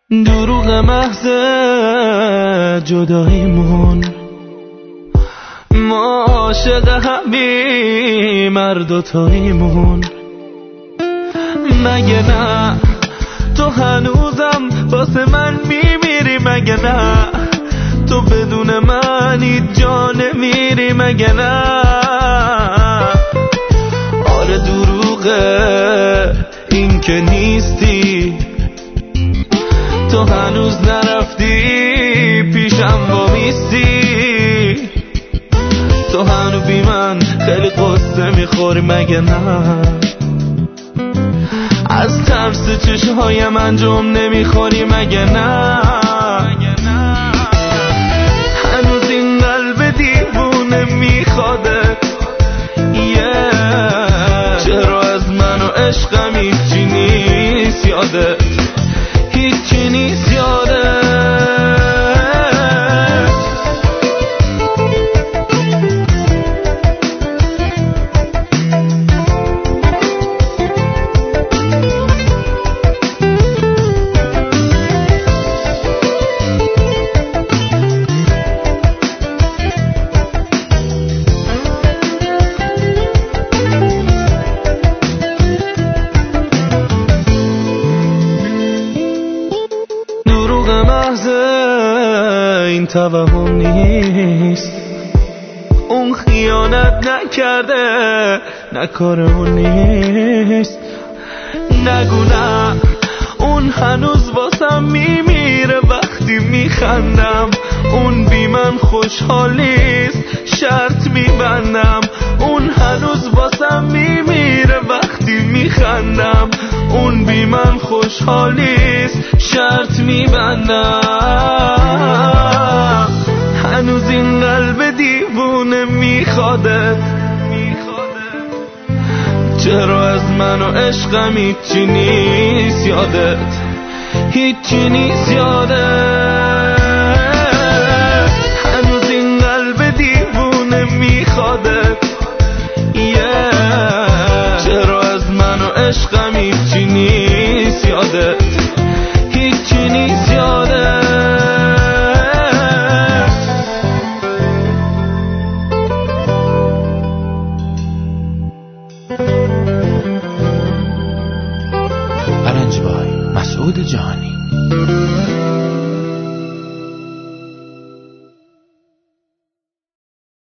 دروغ محض جداییمون، ما عاشق همیم هر دوتاییمون. مگه نه تو هنوزم واسه من میمیری؟ مگه نه تو بدون من هیچ جا نمیری؟ مگه نه آره دروغه این که نیستی، تو هنوز نرفتی پیشم وامیستی، تو هنو بی من خیلی قصه میخوری. مگه نه از ترس چشمهایم انجام نمیخوری؟ مگه نه هنوز این قلب دیوونه میخوادت؟ چرا از من و عشقم هیچی نیست یادت؟ هیچی نیست یادت؟ محض این توهم نیست، اون خیانت نکرده نه کار اون نیست. نگو نه اون هنوز واسم میمیره وقتی میخندم، اون بی من خوشحالیست شرط میبندم. اون هنوز واسم میمیره وقتی میخندم، اون بی من خوشحالیست شرط میبندم. هنوز این قلب دیوونه میخوادت؟ چرا از من و عشقم هیچی نیست یادت؟ هیچی نیست یادت؟ هنوز این قلب دیوونه میخوادت؟ چرا از من و عشقم هیچی نیست یادت؟ هیچی نیست یادت؟ ارنج بای مسعود جهانی.